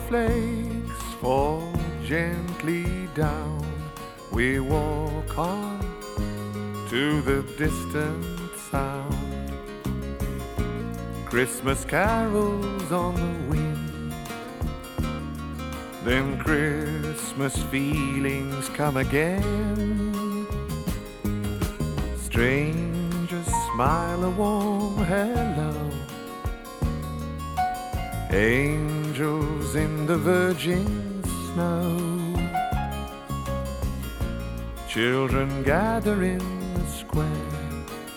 snowflakes fall gently down. We walk on to the distant sound. Christmas carols on the wind. Then Christmas feelings come again. Strangers smile a warm hello. Angels in the virgin snow. Children gather in the square.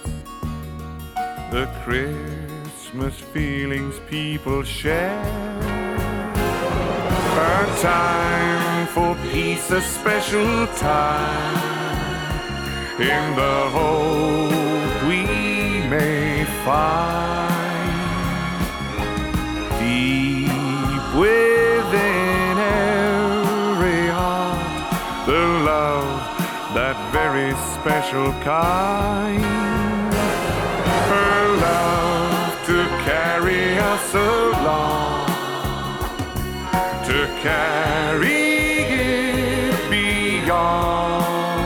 The Christmas feelings people share. A time for peace, a special time. In the hope we may find. Deep within every heart, the love, that very special kind. Her love to carry us along, to carry it beyond.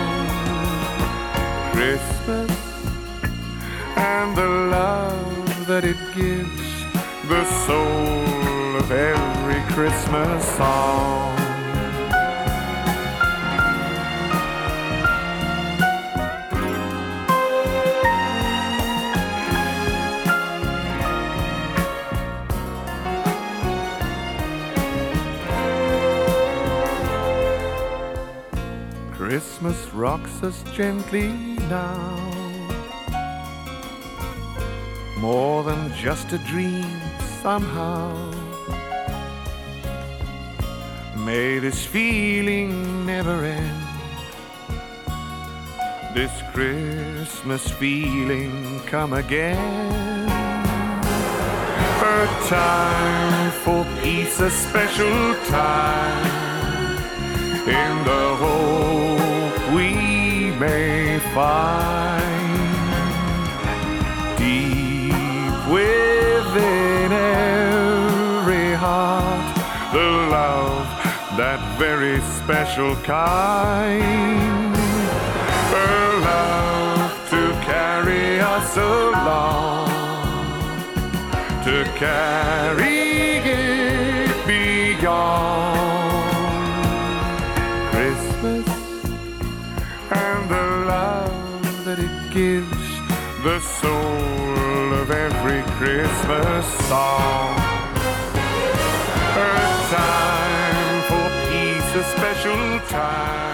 Christmas and the love that it gives, the soul of every Christmas song. Christmas rocks us gently now. More than just a dream somehow. May this feeling never end. This Christmas feeling come again. A time for peace, a special time. In the hope we may find. Deep within every heart, the love, that very special kind. Her love to carry us along, to carry it beyond. Christmas and the love that it gives, the soul of every Christmas song. A time for peace, a special time.